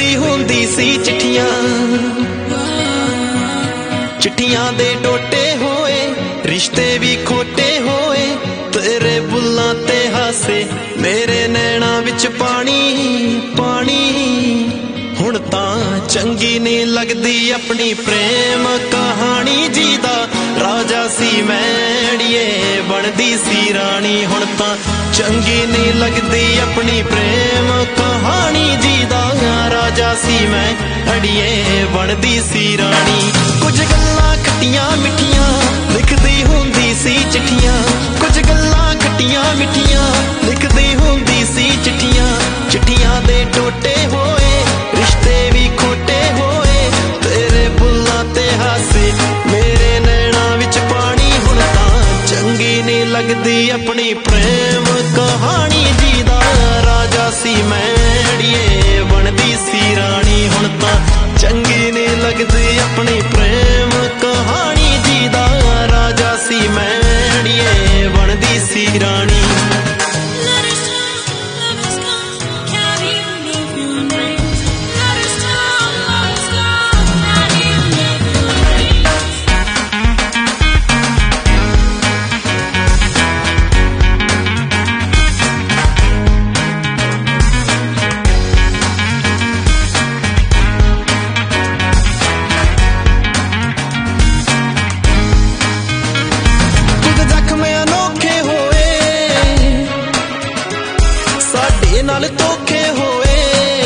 लिखदी हुंदी सी चिट्ठियां, चिट्ठियां दे टोटे होए रिश्ते भी खोटे होए। तेरे बुल्लां ते हासे मेरे नैना विच पानी पानी। हुण तां चंगी नहीं लगदी अपनी प्रेम कहानी। जी दा राजा सी मैड़िए बनदी सी रानी। हुण तां चंगी नहीं लगदी अपनी प्रेम कहानी। जी दा राजा सी मैं अड़िए बनदी सी रानी। कुछ गल्लां खट्टियां मिठियां लिखदी हुंदी सी चिट्ठियां, कुछ गल्लां खट्टियां मिठियां लिखदी हुंदी सी चिट्ठियां। चिट्ठियां दे टोटे होए रिश्ते भी खोटे होए। तेरे बुल्लां ते हासे मेरे नैना विच पानी। हुण तां चंगी नहीं लगदी अपनी प्रेम कहानी। जी दा राजा सी मैड़िए बनदी सी रानी। हुण तां चंगी नहीं लगदी अपनी प्रेम कहानी। जी दा राजा सी मैड़िए बनदी सी रानी। नाल धोखे होए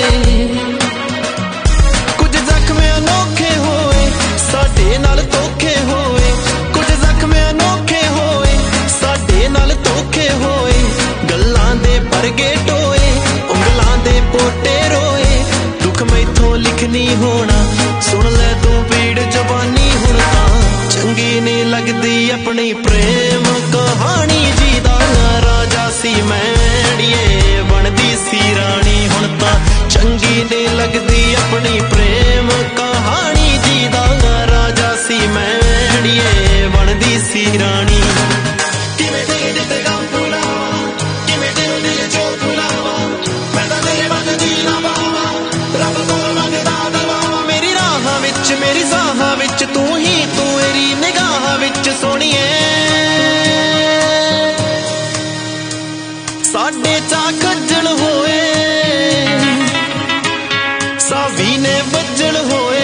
कुछ जख्म अनोखे होए, साडे नाल धोखे होए। कुछ जख्म अनोखे होए साडे नाल धोखे होए। गल्लां दे परगे टोए उंगलां दे पोटे रोए। दुख मैथों लिखनी होना सुन ले तू पीड़ जवानी। हुण तां चंगी नहीं लगदी अपनी प्रेम कहानी। जी दा राजा सी मैड़िए बनदी सी रानी। हुण तां चंगी नहीं लगदी अपनी प्रेम कहानी। जी दा राजा सी मैड़िए बनदी सी रानी। किवें दिल ते गम भुलावां, किवें दिल चो भुलावां, मैं तां तेरे वंग जीना पावां, रब कोल मंगदा दवावां। मेरी राहां विच मेरी साहां विच तू ही तू, मेरी निगाहां विच सोहणीए। साडे चा खज्जल होए सावी ने बज्जल होए।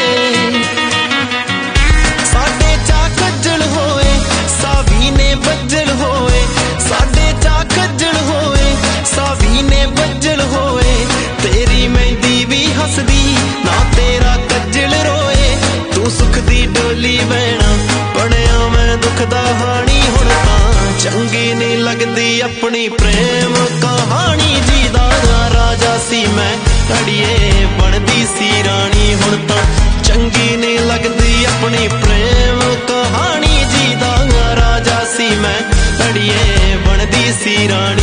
साडे चा खज्जल होए सावी ने बज्जल होए। साडे चा खज्जल होए सावी ने बज्जल होए। तेरी मेहंदी भी हसदी ना तेरा कज्जल रोए। तू सुख दी डोली बैणा बणिया मैं दुख दा हानी। हुण तां चंगी नहीं लगदी अपनी प्रेम कहानी। जी दा राजा सी मैं अड़िए बनदी सी रानी। हुण तां चंगी नहीं लगदी अपनी प्रेम कहानी। जी दा राजा सी मैं अड़िए बनदी सी रानी।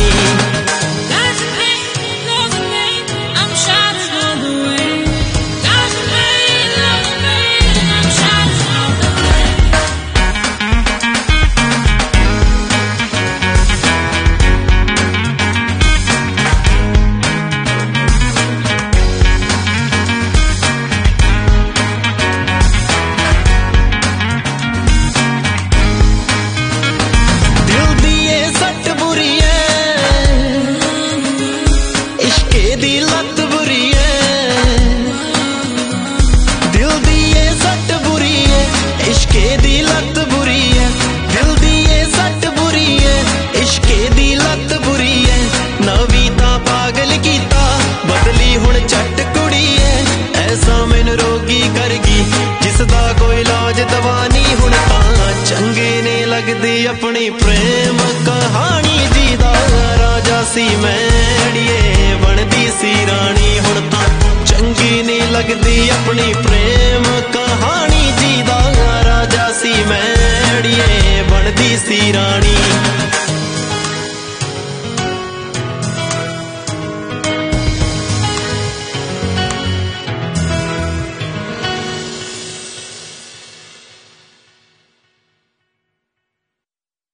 अपनी प्रेम कहानी। जी दा राजा सी मैड़िए बनदी सी रानी। हुण तां चंगी नहीं लगदी अपनी प्रेम कहानी। जी दा राजा